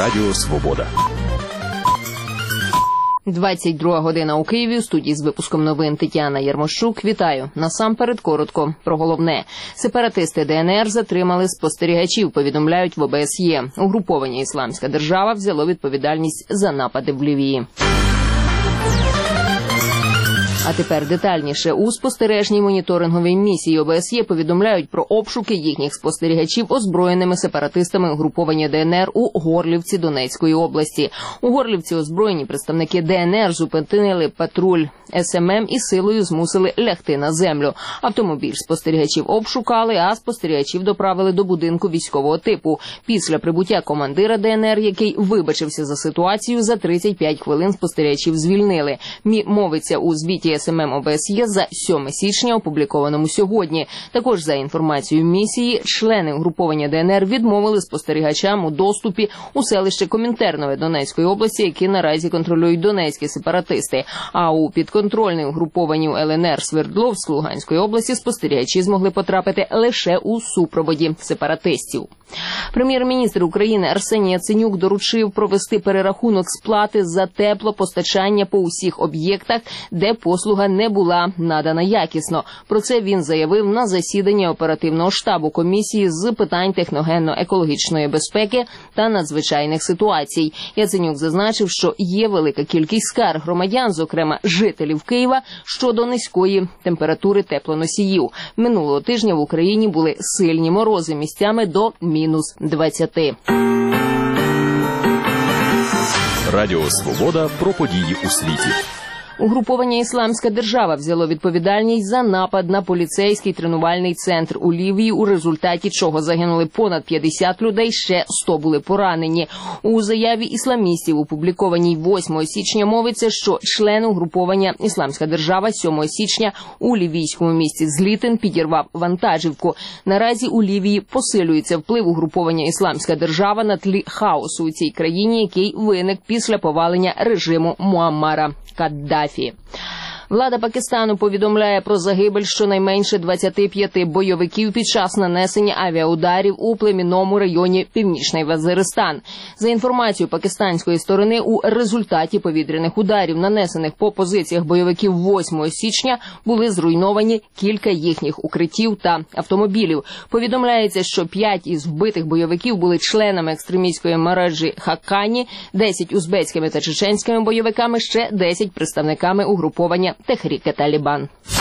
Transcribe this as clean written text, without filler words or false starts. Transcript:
Радіо Свобода. 22 година у Києві. У студії з випуском новин Тетяна Ярмощук. Вітаю. Насамперед коротко про головне. Сепаратисти ДНР затримали спостерігачів, повідомляють в ОБСЄ. Угруповання «Ісламська держава» взяло відповідальність за напади в Лівії. А тепер детальніше. У спостережній моніторинговій місії ОБСЄ повідомляють про обшуки їхніх спостерігачів озброєними сепаратистами угруповання ДНР у Горлівці Донецької області. У Горлівці озброєні представники ДНР зупинили патруль СММ і силою змусили лягти на землю. Автомобіль спостерігачів обшукали, а спостерігачів доправили до будинку військового типу. Після прибуття командира ДНР, який вибачився за ситуацію, за 35 хвилин спостерігачів звільнили. Мовиться у звіті СММ ОБСЄ за 7 січня, опублікованому сьогодні. Також, за інформацією місії, члени угруповання ДНР відмовили спостерігачам у доступі у селище Комінтернове Донецької області, які наразі контролюють донецькі сепаратисти. А у підконтрольне угрупованню ЛНР Свердловськ Луганської області спостерігачі змогли потрапити лише у супроводі сепаратистів. Прем'єр-міністр України Арсеній Яценюк доручив провести перерахунок сплати за теплопостачання по усіх об'єктах, де послуга не була надана якісно. Про це він заявив на засіданні оперативного штабу комісії з питань техногенно-екологічної безпеки та надзвичайних ситуацій. Яценюк зазначив, що є велика кількість скарг громадян, зокрема жителів Києва, щодо низької температури теплоносіїв. Минулого тижня в Україні були сильні морози, місцями до мінус 20. Радіо Свобода про події у світі. Угруповання «Ісламська держава» взяло відповідальність за напад на поліцейський тренувальний центр у Лівії, у результаті чого загинули понад 50 людей, ще 100 були поранені. У заяві ісламістів, опублікованій 8 січня, мовиться, що член угруповання «Ісламська держава» 7 січня у лівійському місті Злітин підірвав вантажівку. Наразі у Лівії посилюється вплив угруповання «Ісламська держава» на тлі хаосу у цій країні, який виник після повалення режиму Муаммара Каддафі. Влада Пакистану повідомляє про загибель щонайменше 25 бойовиків під час нанесення авіаударів у племінному районі Північний Вазиристан. За інформацією пакистанської сторони, у результаті повітряних ударів, нанесених по позиціях бойовиків 8 січня, були зруйновані кілька їхніх укриттів та автомобілів. Повідомляється, що 5 із вбитих бойовиків були членами екстремістської мережі Хаккані, 10 узбецькими та чеченськими бойовиками, ще 10 представниками угруповання Техрік-е-Талібан.